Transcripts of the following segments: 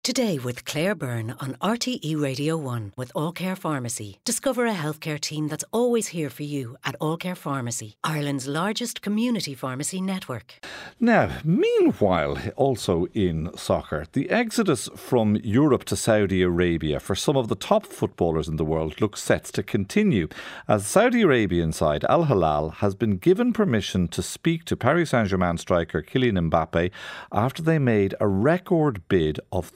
Today with Claire Byrne on RTE Radio 1 with All Care Pharmacy. Discover a healthcare team that's always here for you at All Care Pharmacy, Ireland's largest community pharmacy network. Now, meanwhile, also in soccer, the exodus from Europe to Saudi Arabia for some of the top footballers in the world looks set to continue, as Saudi Arabian side Al Hilal has been given permission to speak to Paris Saint-Germain striker Kylian Mbappe after they made a record bid of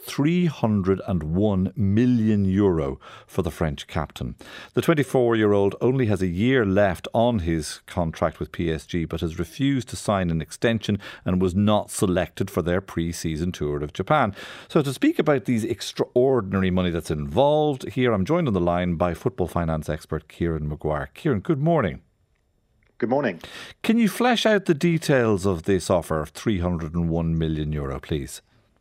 €301 million for the French captain. The 24-year-old only has a year left on his contract with PSG, but has refused to sign an extension and was not selected for their pre-season tour of Japan. So to speak about these extraordinary money that's involved, here I'm joined on the line by football finance expert Kieran Maguire. Kieran, good morning. Good morning. Can you flesh out the details of this offer of €301 million, please?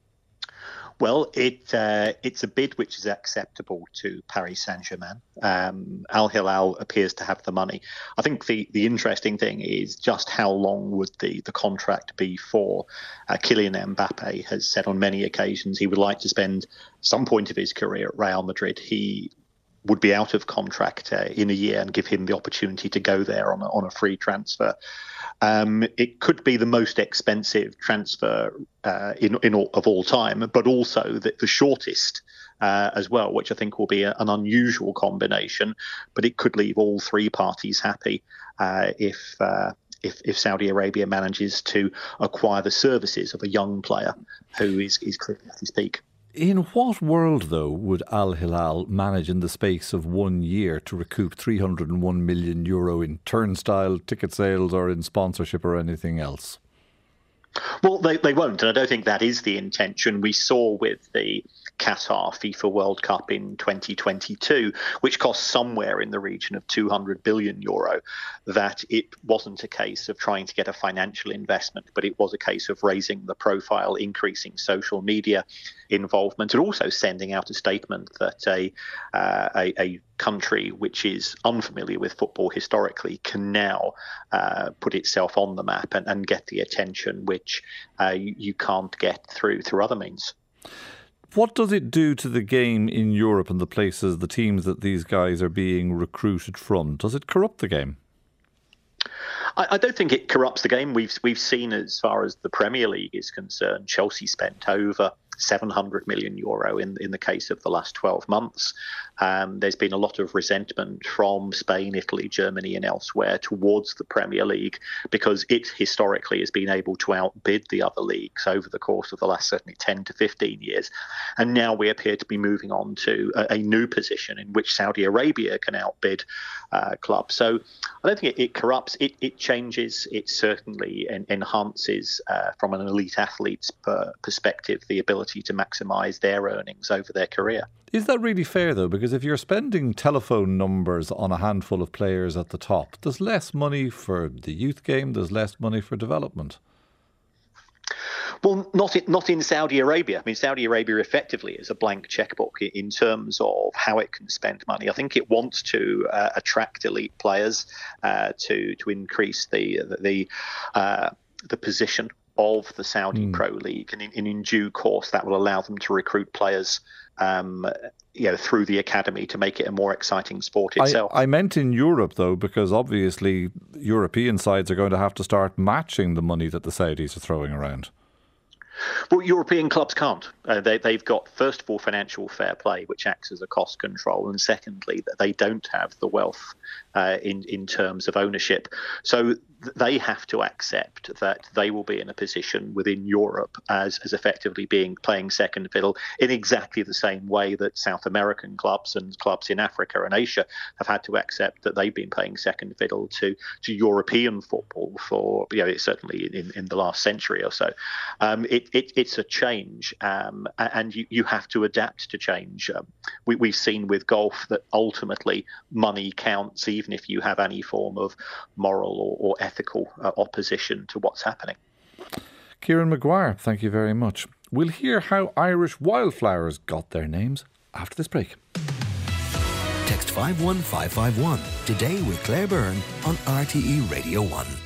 Well, it's a bid which is acceptable to Paris Saint-Germain. Al Hilal appears to have the money. I think the interesting thing is just how long would the contract be for. Kylian Mbappe has said on many occasions he would like to spend some point of his career at Real Madrid. He would be out of contract in a year and give him the opportunity to go there on a free transfer. It could be the most expensive transfer of all time, but also the shortest as well, which I think will be an unusual combination. But it could leave all three parties happy if Saudi Arabia manages to acquire the services of a young player who is clearly at his peak. In what world, though, would Al Hilal manage in the space of 1 year to recoup €301 million in turnstile ticket sales or in sponsorship or anything else? Well, they won't, and I don't think that is the intention. We saw with the Qatar FIFA World Cup in 2022, which cost somewhere in the region of €200 billion, that it wasn't a case of trying to get a financial investment, but it was a case of raising the profile, increasing social media involvement, and also sending out a statement that a country which is unfamiliar with football historically can now put itself on the map and get the attention which you can't get through other means. What does it do to the game in Europe and the teams that these guys are being recruited from? Does it corrupt the game? I don't think it corrupts the game. We've seen, as far as the Premier League is concerned, Chelsea spent over €700 million in the case of the last 12 months. There's been a lot of resentment from Spain, Italy, Germany and elsewhere towards the Premier League because it historically has been able to outbid the other leagues over the course of the last certainly 10 to 15 years. And now we appear to be moving on to a new position in which Saudi Arabia can outbid clubs. So I don't think it corrupts. It changes. It certainly enhances from an elite athlete's perspective the ability to maximise their earnings over their career. Is that really fair, though? Because if you're spending telephone numbers on a handful of players at the top, there's less money for the youth game, there's less money for development. Well, not in Saudi Arabia. I mean, Saudi Arabia effectively is a blank checkbook in terms of how it can spend money. I think it wants to attract elite players to increase the position of the Saudi Pro League, and in due course that will allow them to recruit players through the academy to make it a more exciting sport itself. I meant in Europe, though, because obviously European sides are going to have to start matching the money that the Saudis are throwing around. Well, European clubs can't. They've got, first of all, financial fair play, which acts as a cost control, and secondly, that they don't have the wealth in terms of ownership. So they have to accept that they will be in a position within Europe as effectively playing second fiddle in exactly the same way that South American clubs and clubs in Africa and Asia have had to accept that they've been playing second fiddle to European football for certainly in the last century or so. It's a change, and you have to adapt to change. We've seen with golf that ultimately money counts, even if you have any form of moral or ethical opposition to what's happening. Kieran Maguire, thank you very much. We'll hear how Irish wildflowers got their names after this break. Text 51551 today with Claire Byrne on RTE Radio 1.